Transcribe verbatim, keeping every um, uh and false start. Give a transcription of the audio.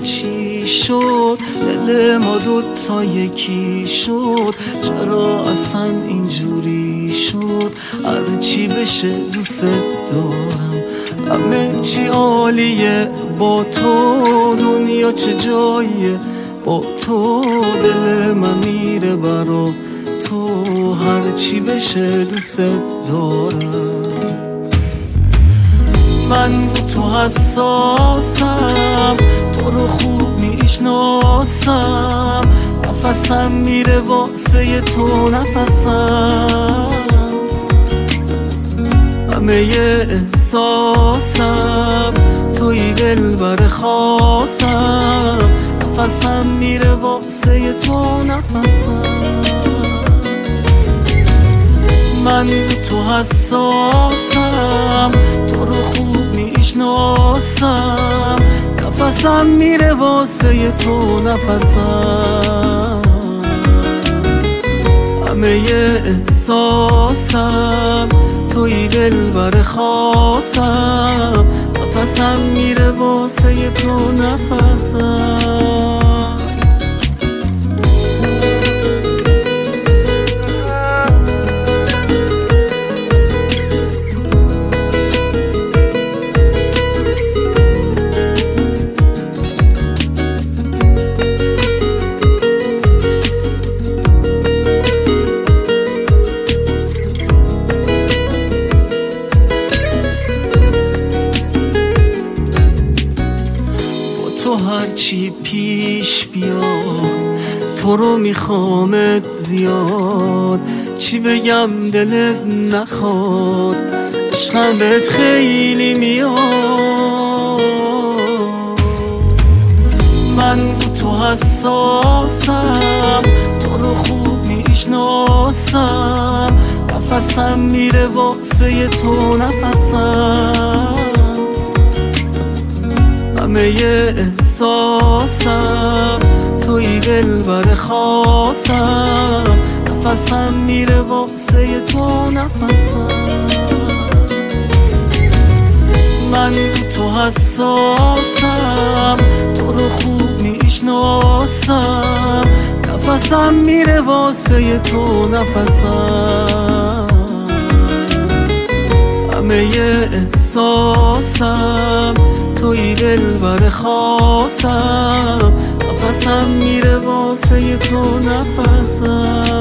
چی شد دل ما دوتا یکی شد؟ چرا اصلا اینجوری شد؟ هرچی بشه دوست دارم، همه چی عالیه با تو، دنیا چه جاییه با تو، دل من میره برا تو، هرچی بشه دوست دارم. من تو حساسم، تو رو خوب میشناسم، نفسم میره واسه تو نفسم، همه احساسم توی دلبر خاصم، نفسم میره واسه تو نفسم. من تو حساسم، تو رو خوب میشناسم، نفسم میره واسه تو نفسم، همه احساسم توی دلبر خاصم، نفسم میره واسه تو نفسم. تو هرچی پیش بیاد تو رو میخوامت زیاد، چی بگم دلت نخواد، عشقم بهت خیلی میاد. من تو حساسم، تو رو خوب میشناسم، نفسم میره واسه تو نفسم، همه احساسم توی دلبر خاصم، نفسم میره واسه تو نفسم. من تو حساسم، تو رو خوب میشناسم، نفسم میره واسه تو نفسم، همه احساسم توی دلبر خاصم، نفسم میره واسه تو نفسم.